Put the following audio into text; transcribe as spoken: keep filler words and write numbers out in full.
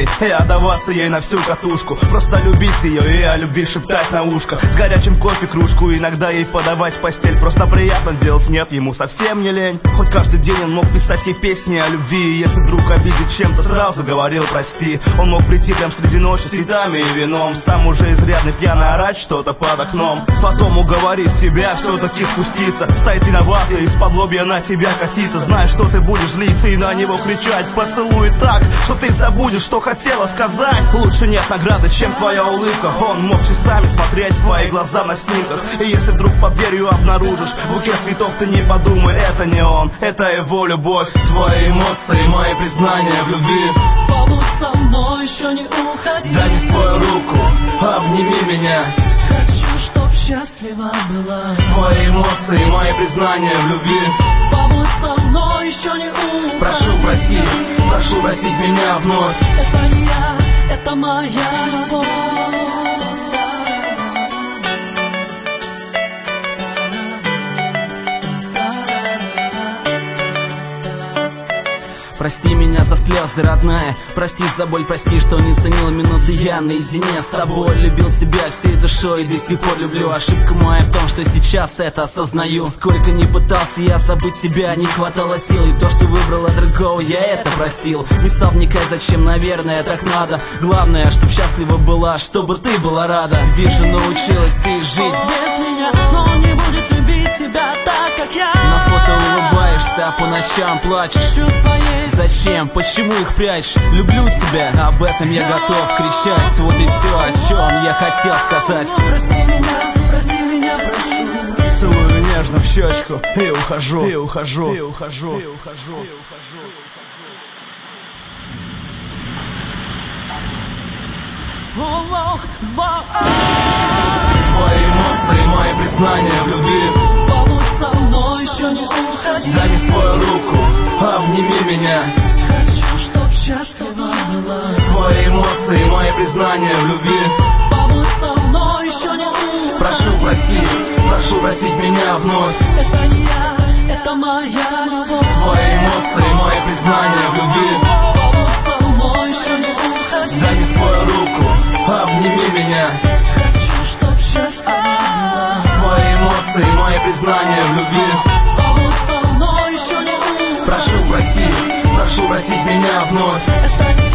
ей и отдаваться ей на всю катушку. Просто любить ее и о любви шептать на ушко. С горячим кофе кружку иногда ей подавать в постель. Просто приятно делать, нет, ему совсем не лень. Хоть каждый день он мог писать ей песни о любви, и если вдруг обидит чем-то, сразу говорил прости. Он мог прийти прям среди ночи с цветами и вином, сам уже изрядный пьяный орать что-то под окном. Потом уговорит тебя все-таки спуститься, стоит виноватый, из-под лобья на тебя косится. Знаешь, что ты будешь злиться и на него кричать. Поцелует так, что ты забудешь, что хотела сказать. Лучше нет награды, чем твоя улыбка. Он мог часами смотреть в твои глаза на снимках, и если вдруг под дверью обнаружишь букет цветов, ты не подумай, это не он, это его любовь. Твои эмоции, мои признания в любви. Побудь со мной, еще не уходи. Дай мне свою руку, обними меня. Хочу, чтоб счастлива была. Твои эмоции, мои признания в любви. Побудь со мной, еще не уходи. Прошу простить, прошу простить меня вновь. Это не я, это моя любовь. Прости меня за слезы, родная. Прости за боль, прости, что не ценил минуты я наедине с тобой. Любил тебя всей душой и до сих пор люблю. Ошибка моя в том, что сейчас это осознаю. Сколько не пытался я забыть тебя, не хватало сил. И то, что выбрала другого, я это простил. Не стал вникать, зачем, наверное, так надо. Главное, чтоб счастлива была, чтобы ты была рада. Вижу, научилась ты жить без меня, но он не будет любить тебя так, как я. На фото улыбаешься, а по ночам плачешь. Чувства есть. Зачем? Почему их прячешь? Люблю тебя, об этом я готов кричать. Вот и все, о чем я хотел сказать. Прости меня, прости меня, прошу. Целую нежно в щечку и ухожу, и ухожу, и ухожу, и ухожу. Твои эмоции, мои признания в любви. Побудь со мной, еще не уходи. Дай мне свою руку, обними меня. Хочу, чтоб счастлива была. Твои эмоции, мои признания в любви. Побудь со мной, еще не уходи. Прошу простить, прошу простить меня вновь. Это не я, это моя любовь. Твои эмоции, мои признания в любви. Побудь со мной, еще не уходи. Дай мне свою руку, обними меня. Хочу, чтоб счастлива была. Твои эмоции, мои признания в любви. Побудь со мной, еще не уходи. Прошу простить, прошу простить меня вновь. Это не